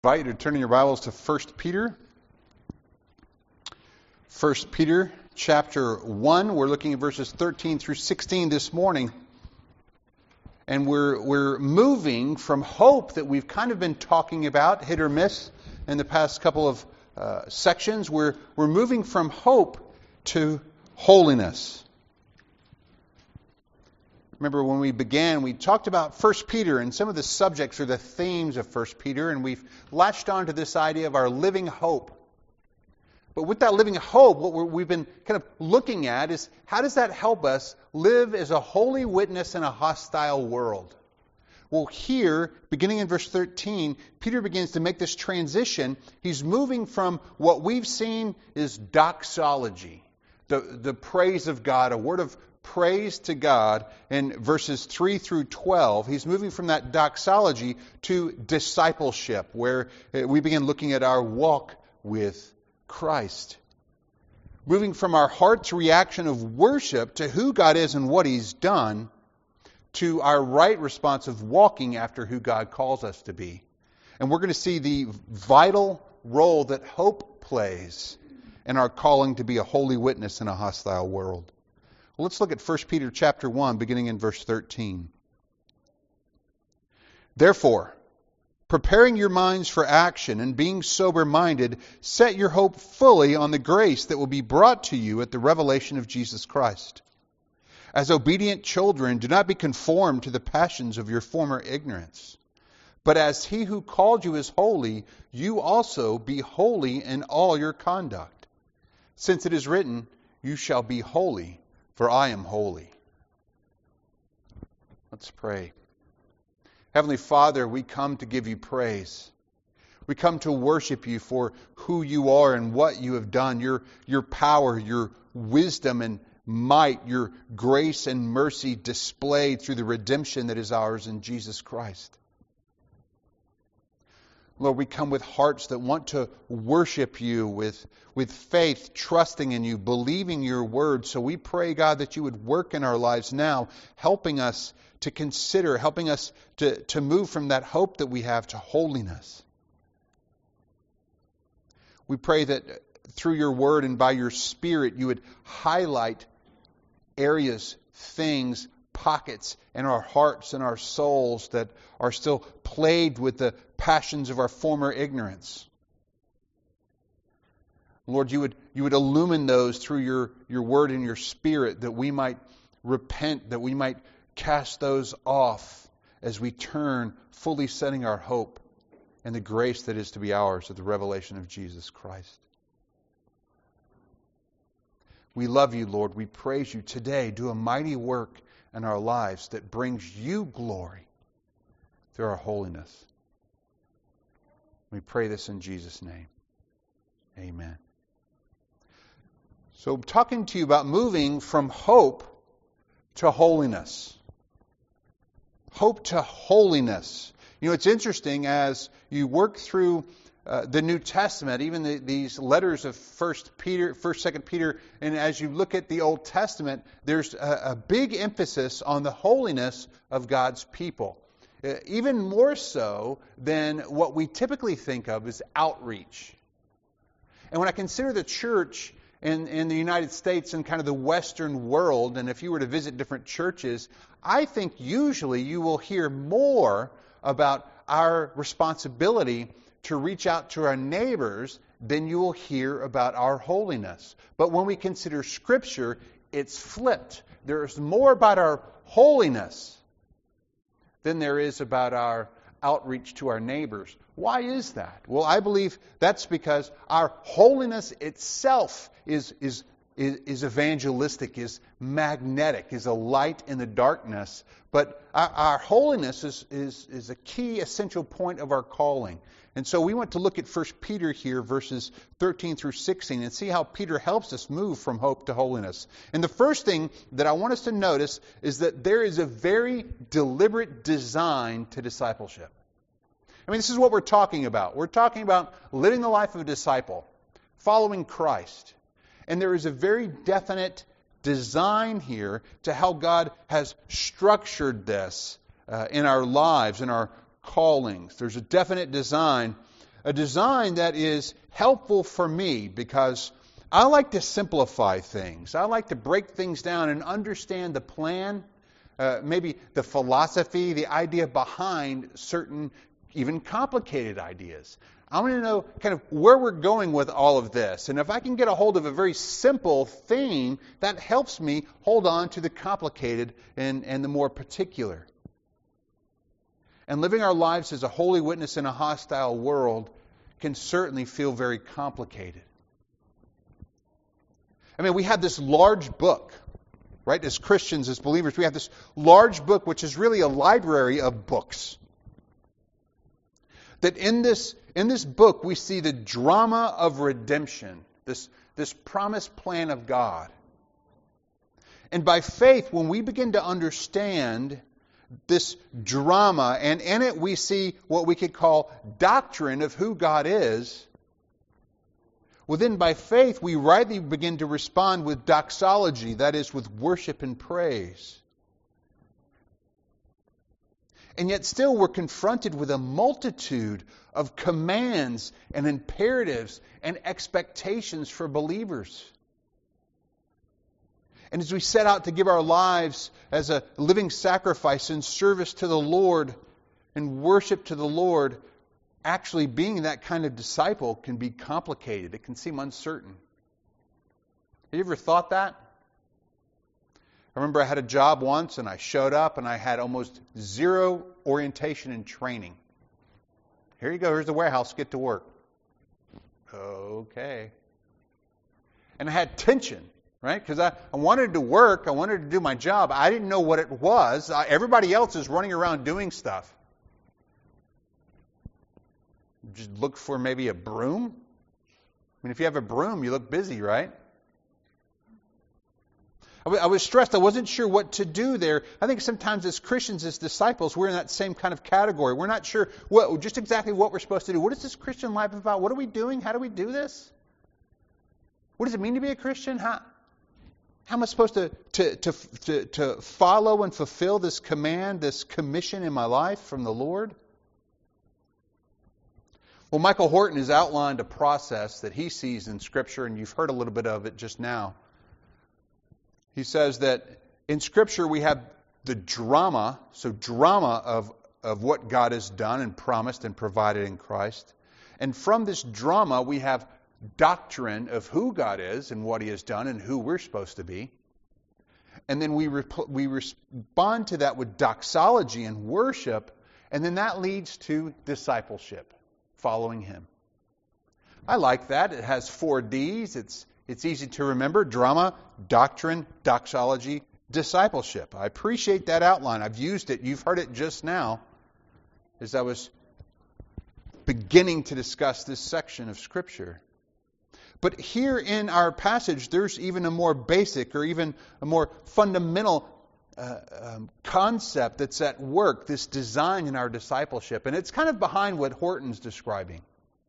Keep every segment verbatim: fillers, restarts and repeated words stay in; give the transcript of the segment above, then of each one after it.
I invite you to turn in your Bibles to First Peter. First Peter chapter one. We're looking at verses thirteen through sixteen this morning. And we're we're moving from hope that we've kind of been talking about, hit or miss, in the past couple of uh, sections. We're we're moving from hope to holiness. Remember when we began, we talked about First Peter and some of the subjects or the themes of First Peter, and we've latched on to this idea of our living hope. But with that living hope, what we're, we've been kind of looking at is how does that help us live as a holy witness in a hostile world? Well, here, beginning in verse thirteen, Peter begins to make this transition. He's moving from what we've seen is doxology, the, the praise of God, a word of praise to God in verses three through twelve. He's moving from that doxology to discipleship, where we begin looking at our walk with Christ. Moving from our heart's reaction of worship to who God is and what He's done, to our right response of walking after who God calls us to be. And we're going to see the vital role that hope plays in our calling to be a holy witness in a hostile world. Well, let's look at First Peter chapter one, beginning in verse thirteen. Therefore, preparing your minds for action and being sober-minded, set your hope fully on the grace that will be brought to you at the revelation of Jesus Christ. As obedient children, do not be conformed to the passions of your former ignorance. But as He who called you is holy, you also be holy in all your conduct. Since it is written, you shall be holy, for I am holy. Let's pray. Heavenly Father, we come to give you praise. We come to worship you for who you are and what you have done, your, your power, your wisdom and might, your grace and mercy displayed through the redemption that is ours in Jesus Christ. Lord, we come with hearts that want to worship you with, with faith, trusting in you, believing your word. So we pray, God, that you would work in our lives now, helping us to consider, helping us to, to move from that hope that we have to holiness. We pray that through your word and by your Spirit, you would highlight areas, things, pockets in our hearts and our souls that are still plagued with the passions of our former ignorance. Lord, you would you would illumine those through your, your word and your Spirit, that we might repent, that we might cast those off as we turn, fully setting our hope in the grace that is to be ours at the revelation of Jesus Christ. We love you, Lord. We praise you today. Do a mighty work in our lives that brings you glory through our holiness. We pray this in Jesus' name. Amen. So I'm talking to you about moving from hope to holiness. Hope to holiness. You know, it's interesting as you work through uh, the New Testament, even the, these letters of First Peter, First, Second Peter, and as you look at the Old Testament, there's a, a big emphasis on the holiness of God's people. Uh, even more so than what we typically think of as outreach. And when I consider the church in, in the United States and kind of the Western world, and if you were to visit different churches, I think usually you will hear more about our responsibility to reach out to our neighbors than you will hear about our holiness. But when we consider Scripture, it's flipped. There's more about our holiness than there is about our outreach to our neighbors. Why is that? Well, I believe that's because our holiness itself is is is, is evangelistic, is magnetic, is a light in the darkness. But our, our holiness is, is is a key essential point of our calling. And so we want to look at First Peter here, verses thirteen through sixteen, and see how Peter helps us move from hope to holiness. And the first thing that I want us to notice is that there is a very deliberate design to discipleship. I mean, this is what we're talking about. We're talking about living the life of a disciple, following Christ. And there is a very definite design here to how God has structured this uh, in our lives, in our callings. There's a definite design a design that is helpful for me because I like to simplify things. I like to break things down and understand the plan, uh, maybe the philosophy, the idea behind certain, even complicated ideas. I want to know kind of where we're going with all of this. And if I can get a hold of a very simple theme, that helps me hold on to the complicated and, and the more particular. And living our lives as a holy witness in a hostile world can certainly feel very complicated. I mean, we have this large book, right? As Christians, as believers, we have this large book, which is really a library of books. That in this in this book, we see the drama of redemption, this, this promised plan of God. And by faith, when we begin to understand this drama, and in it we see what we could call doctrine of who God is, well then by faith we rightly begin to respond with doxology, that is with worship and praise. And yet still we're confronted with a multitude of commands and imperatives and expectations for believers. And as we set out to give our lives as a living sacrifice in service to the Lord and worship to the Lord, actually being that kind of disciple can be complicated. It can seem uncertain. Have you ever thought that? I remember I had a job once and I showed up and I had almost zero orientation and training. Here you go, here's the warehouse, get to work. Okay. And I had tension, right? Because I, I wanted to work, I wanted to do my job. I didn't know what it was. I, everybody else is running around doing stuff. Just look for maybe a broom. I mean, if you have a broom, you look busy, right? I was stressed. I wasn't sure what to do there. I think sometimes as Christians, as disciples, we're in that same kind of category. We're not sure what, just exactly what we're supposed to do. What is this Christian life about? What are we doing? How do we do this? What does it mean to be a Christian? How, how am I supposed to, to, to, to, to follow and fulfill this command, this commission in my life from the Lord? Well, Michael Horton has outlined a process that he sees in Scripture, and you've heard a little bit of it just now. He says that in Scripture we have the drama, so drama of, of what God has done and promised and provided in Christ. And from this drama we have doctrine of who God is and what He has done and who we're supposed to be. And then we rep- we respond to that with doxology and worship, and then that leads to discipleship, following Him. I like that. It has four D's. It's It's easy to remember: drama, doctrine, doxology, discipleship. I appreciate that outline. I've used it. You've heard it just now as I was beginning to discuss this section of Scripture. But here in our passage, there's even a more basic or even a more fundamental uh, um, concept that's at work, this design in our discipleship. And it's kind of behind what Horton's describing.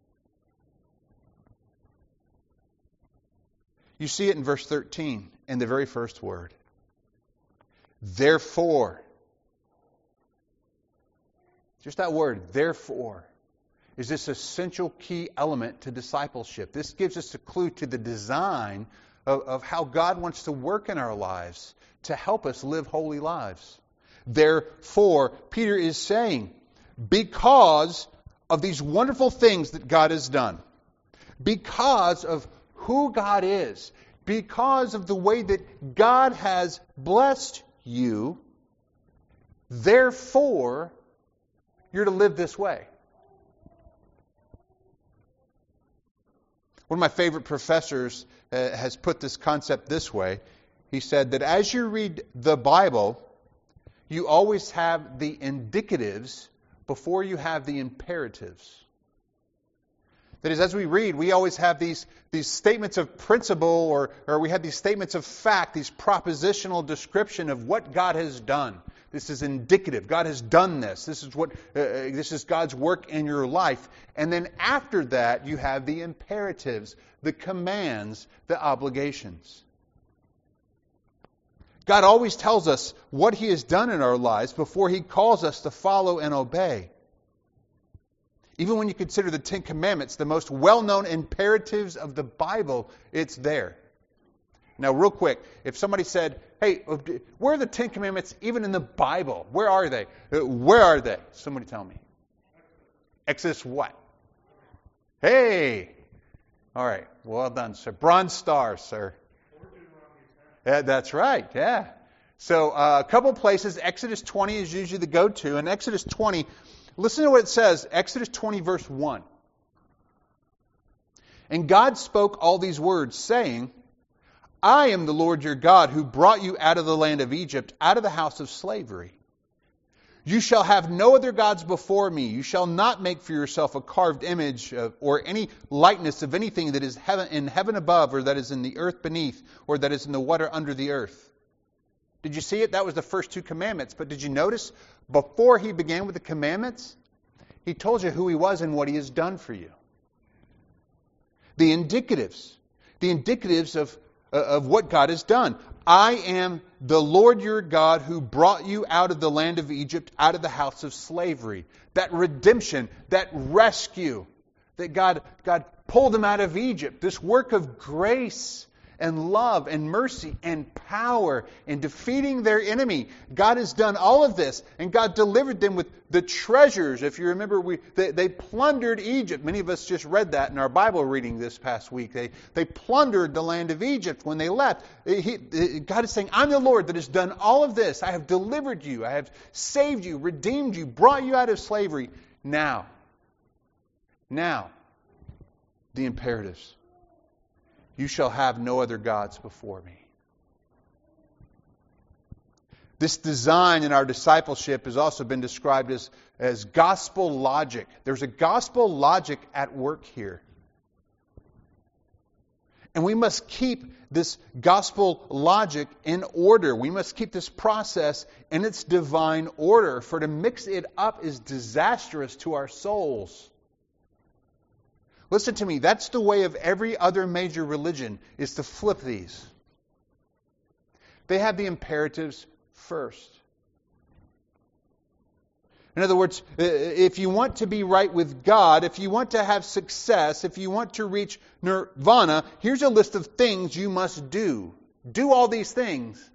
You see it in verse thirteen, in the very first word. Therefore. Just that word, therefore, is this essential key element to discipleship. This gives us a clue to the design of, of how God wants to work in our lives to help us live holy lives. Therefore, Peter is saying, because of these wonderful things that God has done, because of who God is, because of the way that God has blessed you, therefore, you're to live this way. One of my favorite professors uh, has put this concept this way. He said that as you read the Bible, you always have the indicatives before you have the imperatives. That is, as we read, we always have these, these statements of principle, or, or we have these statements of fact, these propositional description of what God has done. This is indicative. God has done this. This is what uh, this is God's work in your life. And then after that, you have the imperatives, the commands, the obligations. God always tells us what He has done in our lives before He calls us to follow and obey. Even when you consider the Ten Commandments, the most well-known imperatives of the Bible, it's there. Now, real quick, if somebody said, hey, where are the Ten Commandments even in the Bible? Where are they? Where are they? Somebody tell me. Exodus what? Hey! All right, well done, sir. Bronze star, sir. Yeah, that's right, yeah. So uh, a couple places, Exodus twenty is usually the go-to. And Exodus twenty, listen to what it says, Exodus twenty, verse one. And God spoke all these words, saying, I am the Lord your God, who brought you out of the land of Egypt, out of the house of slavery. You shall have no other gods before me. You shall not make for yourself a carved image of, or any likeness of anything that is heaven, in heaven above, or that is in the earth beneath, or that is in the water under the earth. Did you see it? That was the first two commandments. But did you notice, before he began with the commandments, he told you who he was and what he has done for you. The indicatives. The indicatives of of what God has done. I am the Lord your God who brought you out of the land of Egypt, out of the house of slavery. That redemption, that rescue, that God, God pulled them out of Egypt. This work of grace and love and mercy and power in defeating their enemy. God has done all of this, and God delivered them with the treasures. If you remember, we they, they plundered Egypt. Many of us just read that in our Bible reading this past week. They they plundered the land of Egypt when they left. He, God is saying, I'm the Lord that has done all of this. I have delivered you. I have saved you, redeemed you, brought you out of slavery. Now, now, the imperatives. You shall have no other gods before me. This design in our discipleship has also been described as, as gospel logic. There's a gospel logic at work here. And we must keep this gospel logic in order. We must keep this process in its divine order. For to mix it up is disastrous to our souls. Listen to me, that's the way of every other major religion, is to flip these. They have the imperatives first. In other words, if you want to be right with God, if you want to have success, if you want to reach nirvana, here's a list of things you must do. Do all these things.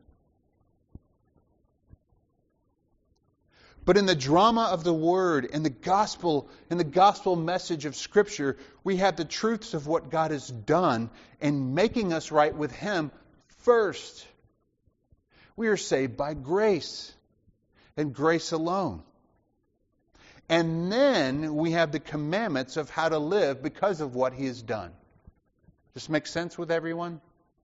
But in the drama of the Word, in the gospel, in the gospel message of Scripture, we have the truths of what God has done in making us right with Him first. We are saved by grace, and grace alone. And then we have the commandments of how to live because of what He has done. Does this make sense with everyone?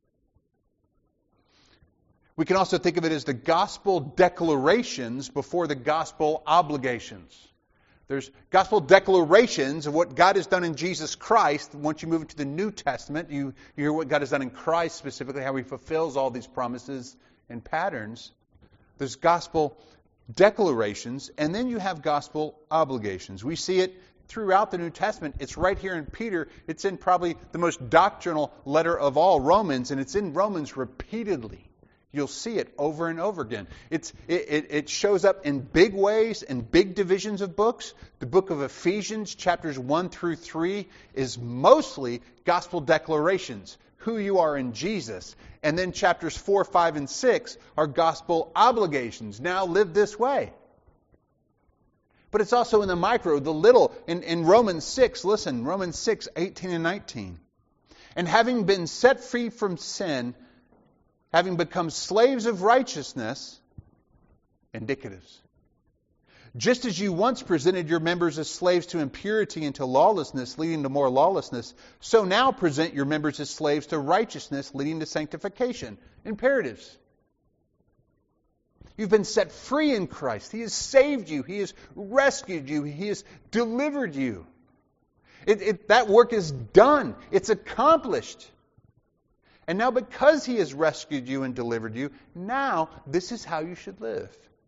We can also think of it as the gospel declarations before the gospel obligations. There's gospel declarations of what God has done in Jesus Christ. Once you move into the New Testament, you, you hear what God has done in Christ, specifically how He fulfills all these promises and patterns. There's gospel declarations, and then you have gospel obligations. We see it throughout the New Testament. It's right here in Peter. It's in probably the most doctrinal letter of all, Romans, and it's in Romans repeatedly. You'll see it over and over again. It's, it, it, it shows up in big ways, in big divisions of books. The book of Ephesians, chapters one through three, is mostly gospel declarations, who you are in Jesus. And then chapters four, five, and six are gospel obligations. Now live this way. But it's also in the micro, the little. In, in Romans six, listen, Romans six, eighteen and nineteen. And having been set free from sin, having become slaves of righteousness, indicatives. Just as you once presented your members as slaves to impurity and to lawlessness, leading to more lawlessness, so now present your members as slaves to righteousness, leading to sanctification. Imperatives. You've been set free in Christ. He has saved you. He has rescued you. He has delivered you. It, it, that work is done. It's accomplished. And now because He has rescued you and delivered you, now this is how you should live.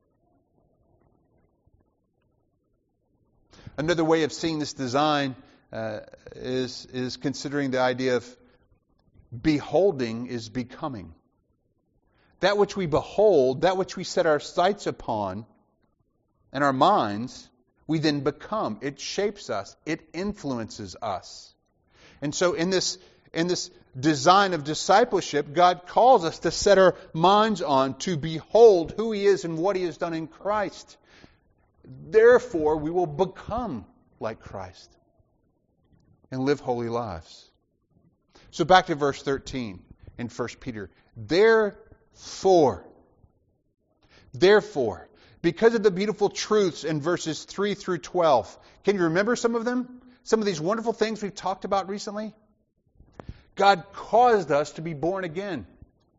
Another way of seeing this design uh, is, is considering the idea of beholding is becoming. That which we behold, that which we set our sights upon and our minds, we then become. It shapes us. It influences us. And so in this, in this design of discipleship, God calls us to set our minds on, to behold who He is and what He has done in Christ. Therefore, we will become like Christ and live holy lives. So back to verse thirteen in First Peter. Therefore, therefore, because of the beautiful truths in verses three through twelve, can you remember some of them? Some of these wonderful things we've talked about recently? God caused us to be born again.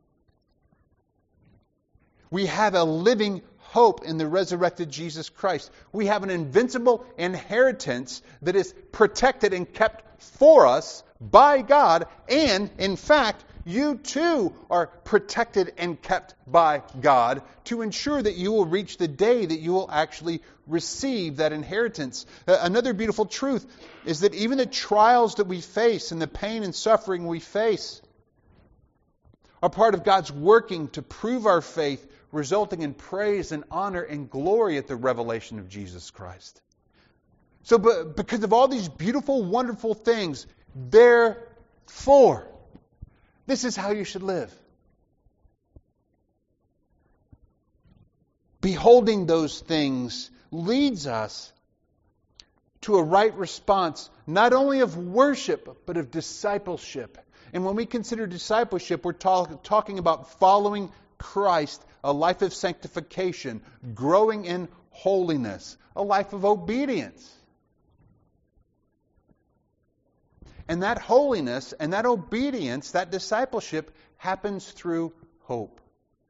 We have a living hope in the resurrected Jesus Christ. We have an invincible inheritance that is protected and kept for us by God. And, in fact, you too are protected and kept by God to ensure that you will reach the day that you will actually receive that inheritance. Uh, another beautiful truth is that even the trials that we face and the pain and suffering we face are part of God's working to prove our faith, resulting in praise and honor and glory at the revelation of Jesus Christ. So but because of all these beautiful, wonderful things, therefore, this is how you should live. Beholding those things leads us to a right response, not only of worship, but of discipleship. And when we consider discipleship, we're talk, talking about following Christ, a life of sanctification, growing in holiness, a life of obedience. And that holiness and that obedience, that discipleship, happens through hope.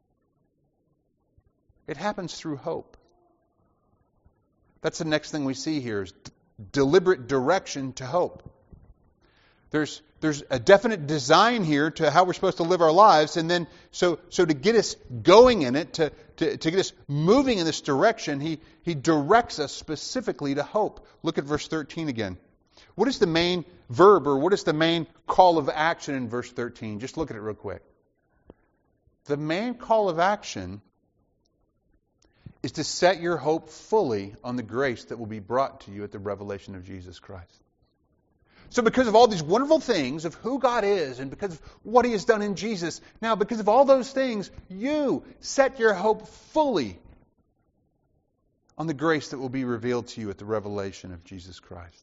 It happens through hope. That's the next thing we see here is d- deliberate direction to hope. There's there's a definite design here to how we're supposed to live our lives, and then so so to get us going in it, to, to, to get us moving in this direction, he, he directs us specifically to hope. Look at verse thirteen again. What is the main verb, or what is the main call of action in verse thirteen? Just look at it real quick. The main call of action is to set your hope fully on the grace that will be brought to you at the revelation of Jesus Christ. So because of all these wonderful things of who God is and because of what He has done in Jesus, now because of all those things, you set your hope fully on the grace that will be revealed to you at the revelation of Jesus Christ.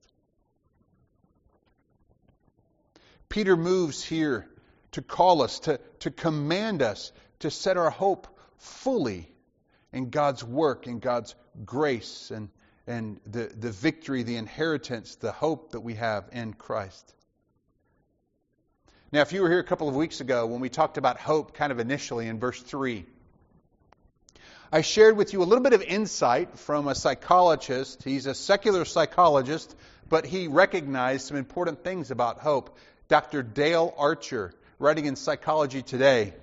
Peter moves here to call us, to, to command us to set our hope fully in God's work, in God's grace, and, and the, the victory, the inheritance, the hope that we have in Christ. Now, if you were here a couple of weeks ago when we talked about hope kind of initially in verse three, I shared with you a little bit of insight from a psychologist. He's a secular psychologist, but he recognized some important things about hope. Doctor Dale Archer, writing in Psychology Today.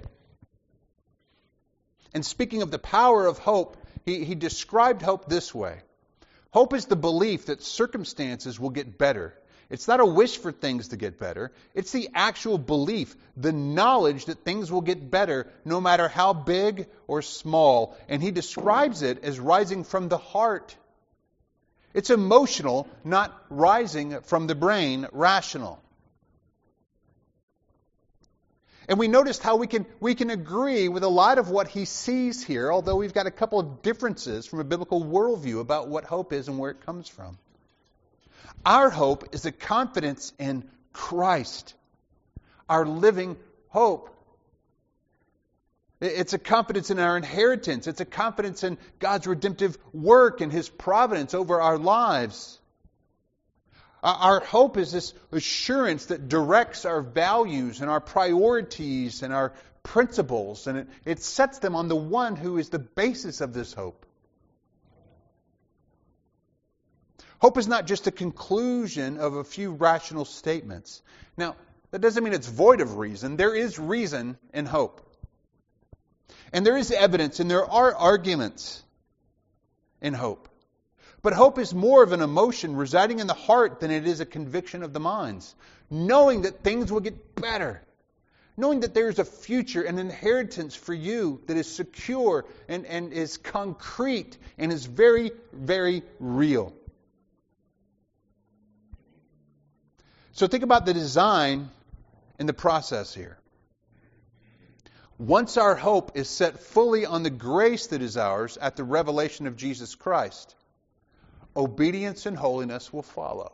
And speaking of the power of hope, he, he described hope this way. Hope is the belief that circumstances will get better. It's not a wish for things to get better. It's the actual belief, the knowledge that things will get better no matter how big or small. And he describes it as rising from the heart. It's emotional, not rising from the brain, rational. And we noticed how we can we can agree with a lot of what he sees here, although we've got a couple of differences from a biblical worldview about what hope is and where it comes from. Our hope is a confidence in Christ, our living hope. It's a confidence in our inheritance. It's a confidence in God's redemptive work and His providence over our lives. Our hope is this assurance that directs our values and our priorities and our principles, and it, it sets them on the one who is the basis of this hope. Hope is not just a conclusion of a few rational statements. Now, that doesn't mean it's void of reason. There is reason in hope. And there is evidence and there are arguments in hope. But hope is more of an emotion residing in the heart than it is a conviction of the minds. Knowing that things will get better. Knowing that there is a future, an inheritance for you that is secure and, and is concrete and is very, very real. So think about the design and the process here. Once our hope is set fully on the grace that is ours at the revelation of Jesus Christ, obedience and holiness will follow.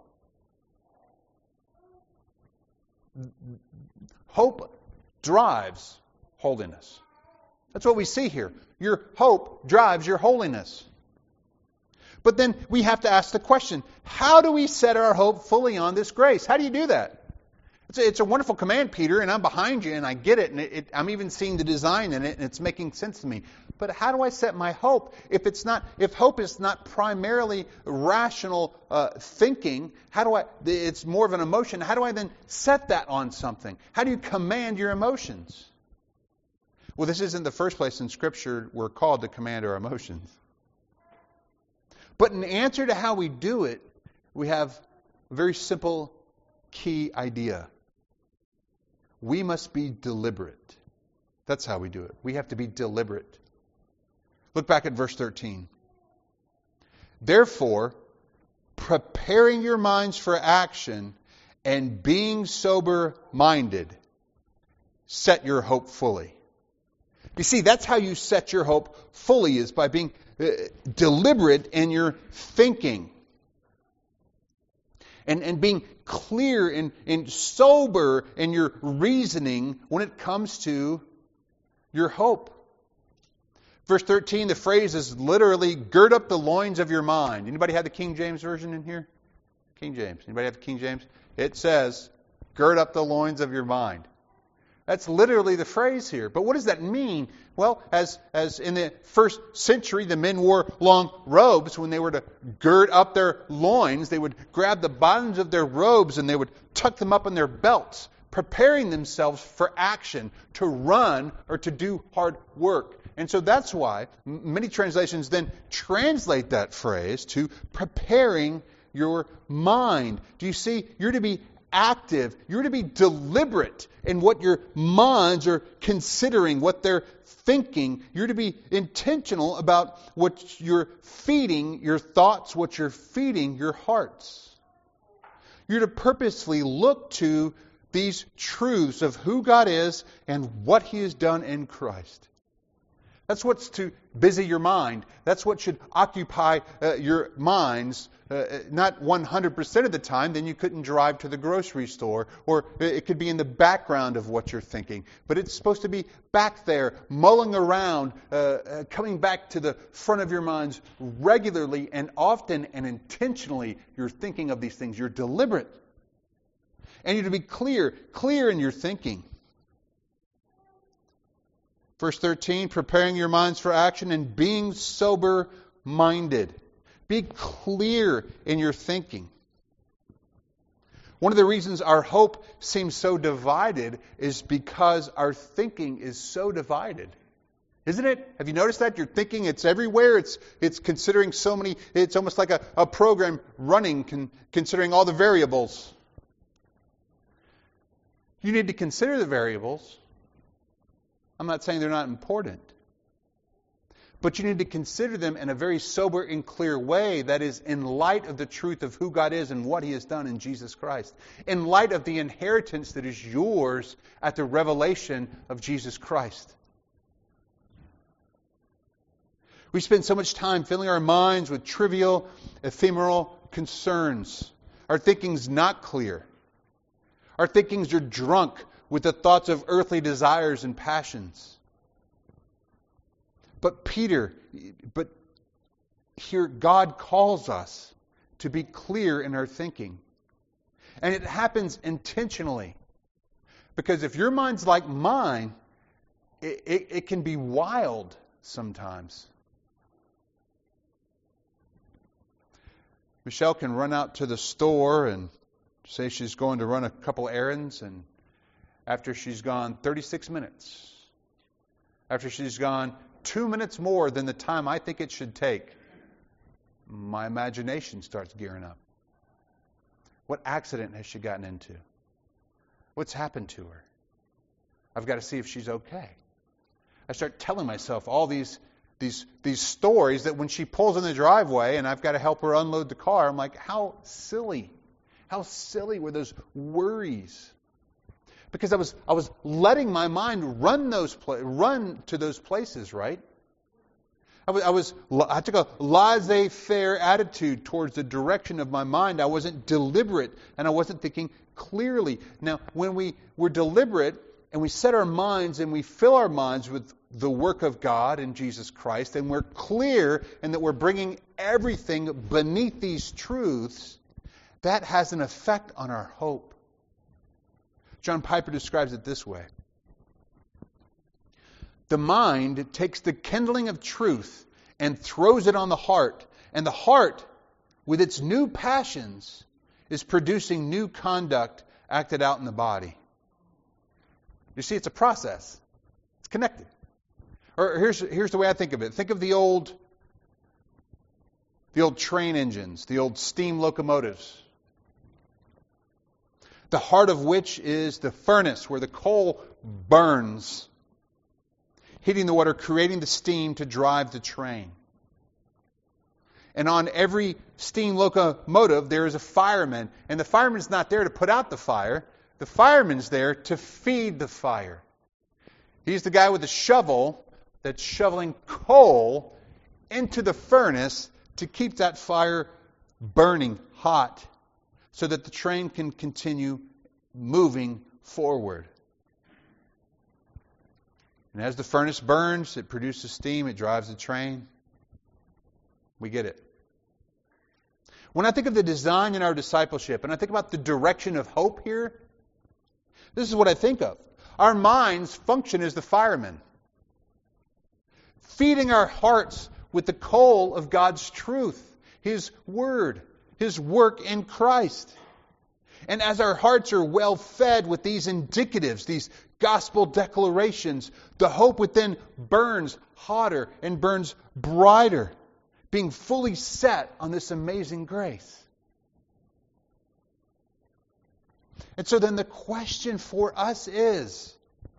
Hope drives holiness. That's what we see here. Your hope drives your holiness. But then we have to ask the question, how do we set our hope fully on this grace? How do you do that? It's a, it's a wonderful command, Peter, and I'm behind you, and I get it, and it, it, I'm even seeing the design in it, and it's making sense to me. But how do I set my hope if it's not? If hope is not primarily rational uh, thinking, how do I? It's more of an emotion. How do I then set that on something? How do you command your emotions? Well, this isn't the first place in Scripture we're called to command our emotions. But in answer to how we do it, we have a very simple key idea. We must be deliberate. That's how we do it. We have to be deliberate. Look back at verse thirteen. Therefore, preparing your minds for action and being sober-minded, set your hope fully. You see, that's how you set your hope fully, is by being uh, deliberate in your thinking. And, and being clear and, and sober in your reasoning when it comes to your hope. Verse thirteen, the phrase is literally, gird up the loins of your mind. Anybody have the King James Version in here? King James. Anybody have the King James? It says, gird up the loins of your mind. That's literally the phrase here. But what does that mean? Well, as as in the first century, the men wore long robes. When they were to gird up their loins, they would grab the bottoms of their robes and they would tuck them up in their belts, preparing themselves for action, to run or to do hard work. And so that's why many translations then translate that phrase to preparing your mind. Do you see? You're to be active. You're to be deliberate in what your minds are considering, what they're thinking. You're to be intentional about what you're feeding your thoughts, what you're feeding your hearts. You're to purposely look to these truths of who God is and what He has done in Christ. That's what's to busy your mind. That's what should occupy uh, your minds. Uh, not one hundred percent of the time, then you couldn't drive to the grocery store. Or it could be in the background of what you're thinking. But it's supposed to be back there, mulling around, uh, uh, coming back to the front of your minds regularly and often and intentionally. You're thinking of these things. You're deliberate. And you're to be clear, clear in your thinking. Verse thirteen, preparing your minds for action and being sober-minded. Be clear in your thinking. One of the reasons our hope seems so divided is because our thinking is so divided. Isn't it? Have you noticed that? Your thinking, it's everywhere. It's it's considering so many, it's almost like a, a program running, con, considering all the variables. You need to consider the variables. I'm not saying they're not important. But you need to consider them in a very sober and clear way, that is, in light of the truth of who God is and what He has done in Jesus Christ. In light of the inheritance that is yours at the revelation of Jesus Christ. We spend so much time filling our minds with trivial, ephemeral concerns. Our thinking's not clear. Our thinkings are drunk with the thoughts of earthly desires and passions. But Peter, but here God calls us to be clear in our thinking. And it happens intentionally. Because if your mind's like mine, it, it, it can be wild sometimes. Michelle can run out to the store and say she's going to run a couple errands, and after she's gone thirty-six minutes, after she's gone two minutes more than the time I think it should take, my imagination starts gearing up. What accident has she gotten into? What's happened to her? I've got to see if she's okay. I start telling myself all these these these stories that when she pulls in the driveway and I've got to help her unload the car, I'm like, how silly. How silly were those worries? Because I was I was letting my mind run those pla- run to those places, right? I was, I was I took a laissez-faire attitude towards the direction of my mind. I wasn't deliberate and I wasn't thinking clearly. Now, when we were deliberate and we set our minds and we fill our minds with the work of God in Jesus Christ, and we're clear and that we're bringing everything beneath these truths, that has an effect on our hope. John Piper describes it this way. The mind takes the kindling of truth and throws it on the heart, and the heart, with its new passions, is producing new conduct acted out in the body. You see, it's a process. It's connected. Or here's here's the way I think of it. Think of the old the old train engines, the old steam locomotives. The heart of which is the furnace where the coal burns, heating the water, creating the steam to drive the train. And on every steam locomotive, there is a fireman. And the fireman's not there to put out the fire. The fireman's there to feed the fire. He's the guy with the shovel that's shoveling coal into the furnace to keep that fire burning hot so that the train can continue moving forward. And as the furnace burns, it produces steam, it drives the train. We get it. When I think of the design in our discipleship, and I think about the direction of hope here, this is what I think of. Our minds function as the firemen, feeding our hearts with the coal of God's truth, His Word, His work in Christ. And as our hearts are well fed with these indicatives, these gospel declarations, the hope within burns hotter and burns brighter, being fully set on this amazing grace. And so then the question for us is,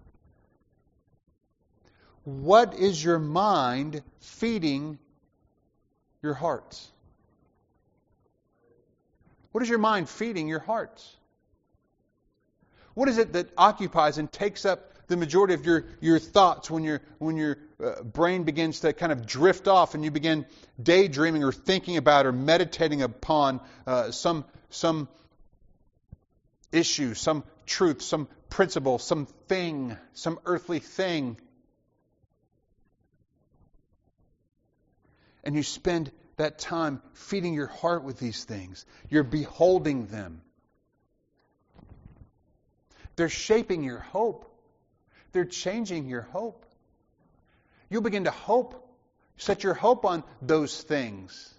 what is your mind feeding your hearts? What is your mind feeding your hearts? What is it that occupies and takes up the majority of your, your thoughts when, your when your uh, brain begins to kind of drift off and you begin daydreaming or thinking about or meditating upon uh, some some issue, some truth, some principle, some thing, some earthly thing? And you spend that time feeding your heart with these things. You're beholding them. They're shaping your hope. They're changing your hope. You'll begin to hope, set your hope on those things.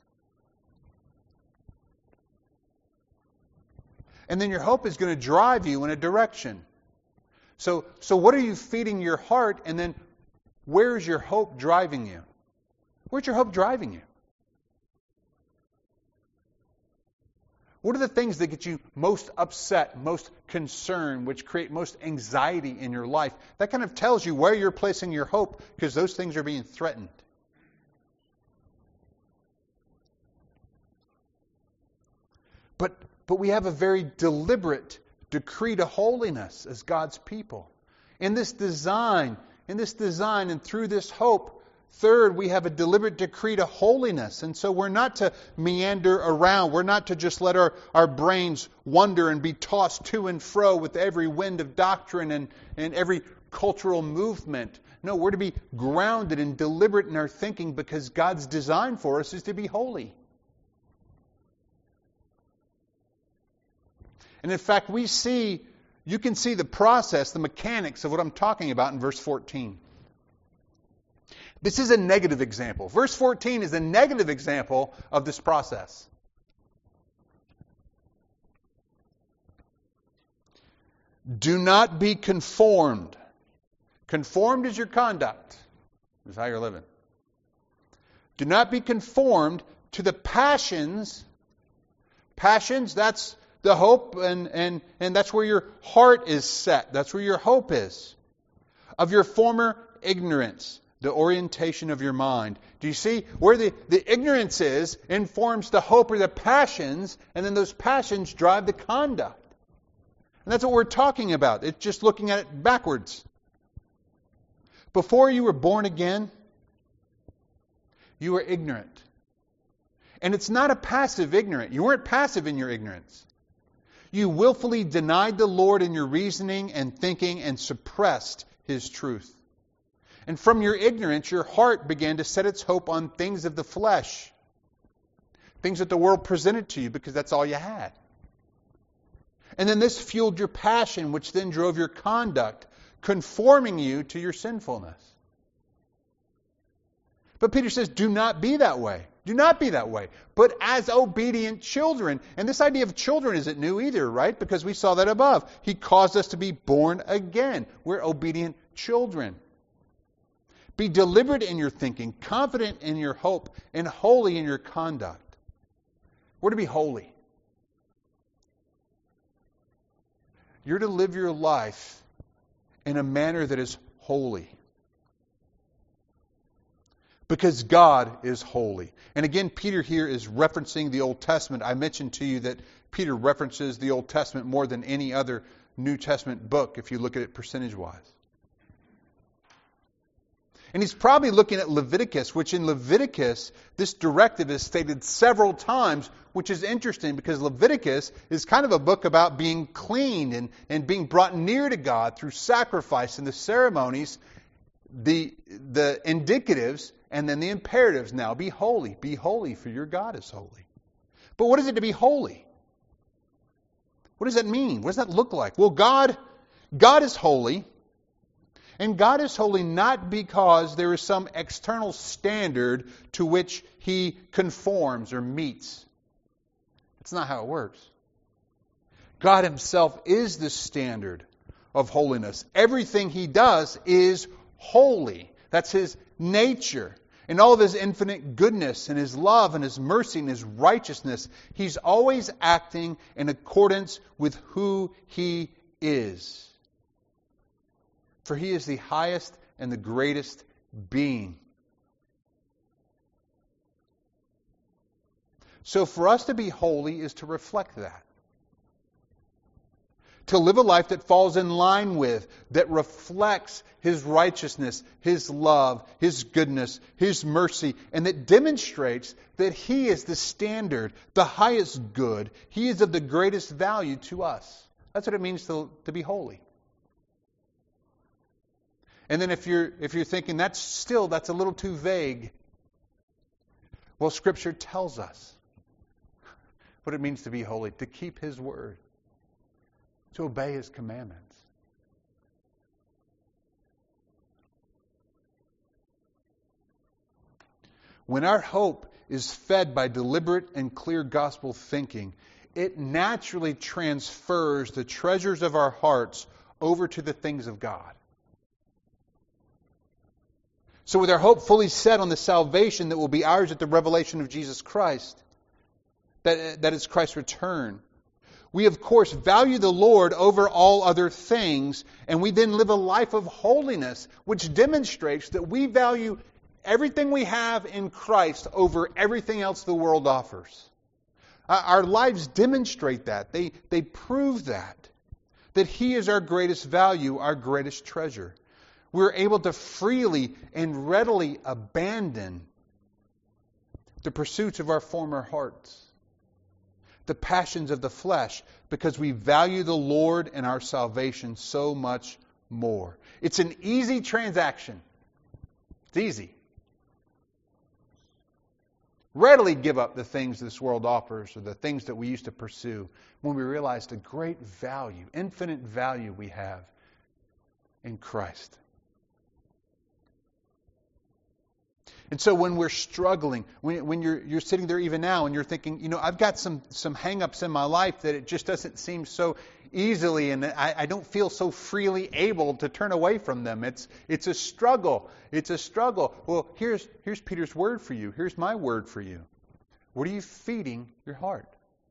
And then your hope is going to drive you in a direction. So, so what are you feeding your heart? And then where's your hope driving you? Where's your hope driving you? What are the things that get you most upset, most concerned, which create most anxiety in your life? That kind of tells you where you're placing your hope, because those things are being threatened. But, but we have a very deliberate decree to holiness as God's people. In this design, in this design and through this hope, third, we have a deliberate decree to holiness. And so we're not to meander around. We're not to just let our, our brains wander and be tossed to and fro with every wind of doctrine and, and every cultural movement. No, we're to be grounded and deliberate in our thinking, because God's design for us is to be holy. And in fact, we see, you can see the process, the mechanics of what I'm talking about in verse fourteen. This is a negative example. Verse fourteen is a negative example of this process. Do not be conformed. Conformed is your conduct. Is how you're living. Do not be conformed to the passions. Passions, that's the hope, and, and, and that's where your heart is set. That's where your hope is. Of your former ignorance. The orientation of your mind. Do you see where the, the ignorance is informs the hope or the passions, and then those passions drive the conduct. And that's what we're talking about. It's just looking at it backwards. Before you were born again, you were ignorant. And it's not a passive ignorant. You weren't passive in your ignorance. You willfully denied the Lord in your reasoning and thinking and suppressed His truth. And from your ignorance, your heart began to set its hope on things of the flesh. Things that the world presented to you because that's all you had. And then this fueled your passion, which then drove your conduct, conforming you to your sinfulness. But Peter says, do not be that way. Do not be that way. But as obedient children. And this idea of children isn't new either, right? Because we saw that above. He caused us to be born again. We're obedient children. Be deliberate in your thinking, confident in your hope, and holy in your conduct. We're to be holy. You're to live your life in a manner that is holy. Because God is holy. And again, Peter here is referencing the Old Testament. I mentioned to you that Peter references the Old Testament more than any other New Testament book, if you look at it percentage-wise. And he's probably looking at Leviticus, which in Leviticus, this directive is stated several times, which is interesting because Leviticus is kind of a book about being cleaned and, and being brought near to God through sacrifice and the ceremonies, the, the indicatives, and then the imperatives. Now, be holy. Be holy, for your God is holy. But what is it to be holy? What does that mean? What does that look like? Well, God, God is holy. And God is holy not because there is some external standard to which He conforms or meets. That's not how it works. God Himself is the standard of holiness. Everything He does is holy. That's His nature. In all of His infinite goodness and His love and His mercy and His righteousness, He's always acting in accordance with who He is. For He is the highest and the greatest being. So for us to be holy is to reflect that. To live a life that falls in line with, that reflects His righteousness, His love, His goodness, His mercy, and that demonstrates that He is the standard, the highest good. He is of the greatest value to us. That's what it means to, to be holy. And then if you're if you're thinking that's still that's a little too vague, well, Scripture tells us what it means to be holy, to keep His word, to obey His commandments. When our hope is fed by deliberate and clear gospel thinking, it naturally transfers the treasures of our hearts over to the things of God. So with our hope fully set on the salvation that will be ours at the revelation of Jesus Christ, that, that is Christ's return, we of course value the Lord over all other things, and we then live a life of holiness, which demonstrates that we value everything we have in Christ over everything else the world offers. Our lives demonstrate that. They, they prove that. That He is our greatest value, our greatest treasure. We're able to freely and readily abandon the pursuits of our former hearts, the passions of the flesh, because we value the Lord and our salvation so much more. It's an easy transaction. It's easy. Readily give up the things this world offers or the things that we used to pursue when we realize the great value, infinite value we have in Christ. And so when we're struggling, when, when you're, you're sitting there even now and you're thinking, you know, I've got some, some hang-ups in my life that it just doesn't seem so easily and I, I don't feel so freely able to turn away from them. It's, it's a struggle. It's a struggle. Well, here's, here's Peter's word for you. Here's my word for you. What are you feeding your heart?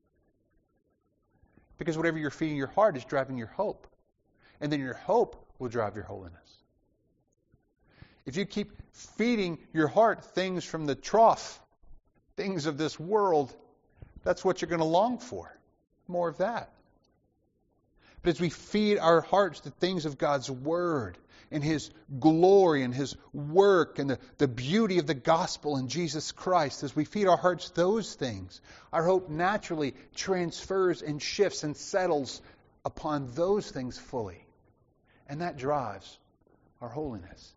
Because whatever you're feeding your heart is driving your hope. And then your hope will drive your holiness. if you keep feeding your heart things from the trough, things of this world, that's what you're going to long for. More of that. But as we feed our hearts the things of God's Word and His glory and His work and the, the beauty of the gospel in Jesus Christ, as we feed our hearts those things, our hope naturally transfers and shifts and settles upon those things fully. And that drives our holiness.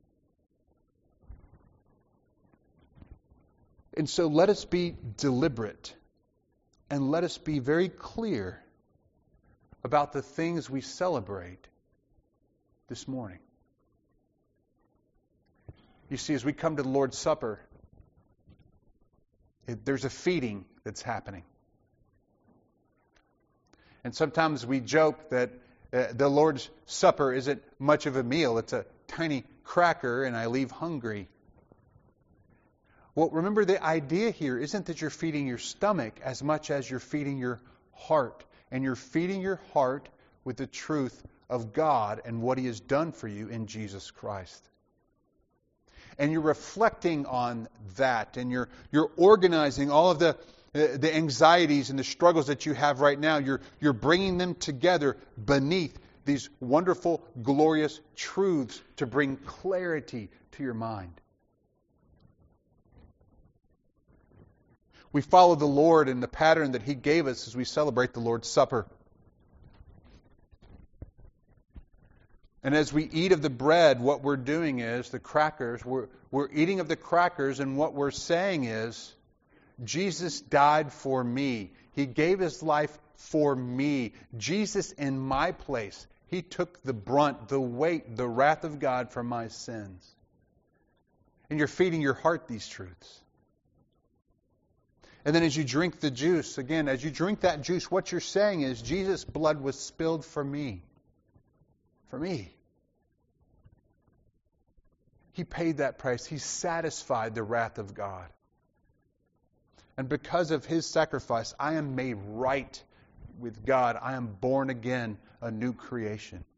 And so let us be deliberate and let us be very clear about the things we celebrate this morning. You see, as we come to the Lord's Supper, it, there's a feeding that's happening. And sometimes we joke that uh, the Lord's Supper isn't much of a meal. It's a tiny cracker and I leave hungry. Well, remember, the idea here isn't that you're feeding your stomach as much as you're feeding your heart. And you're feeding your heart with the truth of God and what He has done for you in Jesus Christ. And you're reflecting on that, and you're you're organizing all of the uh, the anxieties and the struggles that you have right now. You're you're bringing them together beneath these wonderful, glorious truths to bring clarity to your mind. We follow the Lord in the pattern that He gave us as we celebrate the Lord's Supper. And as we eat of the bread, what we're doing is, the crackers, we're, we're eating of the crackers, and what we're saying is, Jesus died for me. He gave His life for me. Jesus in my place. He took the brunt, the weight, the wrath of God for my sins. And you're feeding your heart these truths. And then as you drink the juice, again, as you drink that juice, what you're saying is, Jesus' blood was spilled for me. For me. He paid that price. He satisfied the wrath of God. And because of His sacrifice, I am made right with God. I am born again, a new creation.